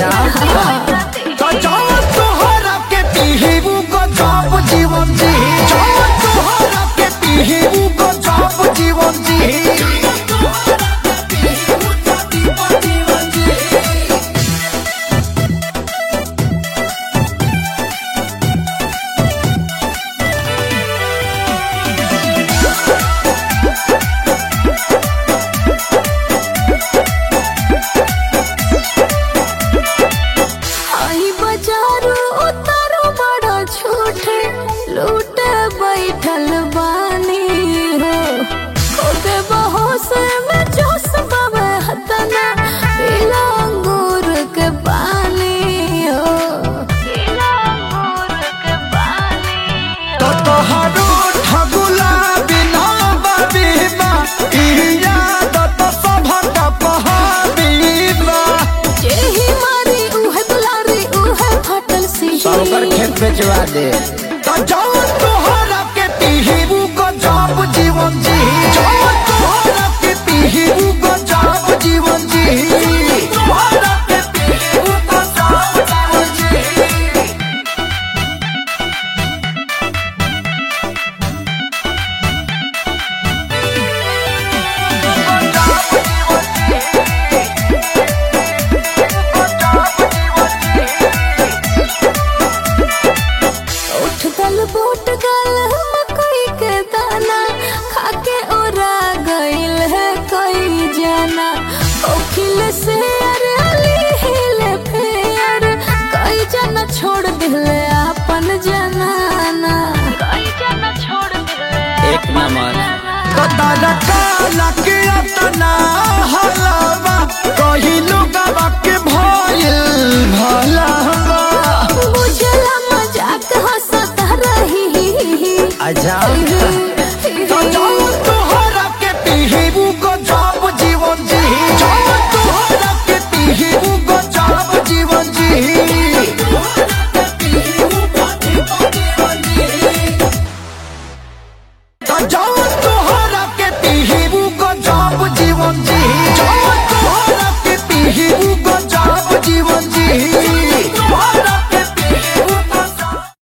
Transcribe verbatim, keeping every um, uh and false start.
अच्छा तो जाओ तोहरा के पीहू को जाप जीवन जी, जाओ तोहरा के पीहू को जाप जीवन जी। लूटे बैठल बानी हो खोदे बहोश में जोश बाबे हतना पीला अंगूर के पानी हो पीला अंगूर के पानी तो तोहरो ठगुला बिना बाबीबा इया तो सभक पहाबीबा जेही मारी उहे दुलारी उहे फटल सी सबकर खेत बेचवा दे। तो जाओ तोहरा के पीहू को जाप जीवन जी, जाओ तोहरा के पीहू को जाप जीवन जी, तोहरा के पीहू को जाप जीवन जी। उठ गल बूट गल मकई के दाना खाके ओरा गइल है कई जाना ओखिल से अरे अली हिले फेर कई जना छोड़ दिले अपन जनाना कई जना छोड़ दिले एक नंबर कतारा काला के अतना हलावा कहीं लोगवा के भइल भलावा बुझला मजाक हंसता रही अच्छा तो जाओ तोहरा के पीहू को जाप जीवन जी, जाओ तोहरा के पीहू को जाप जीवन जी। तो जाओ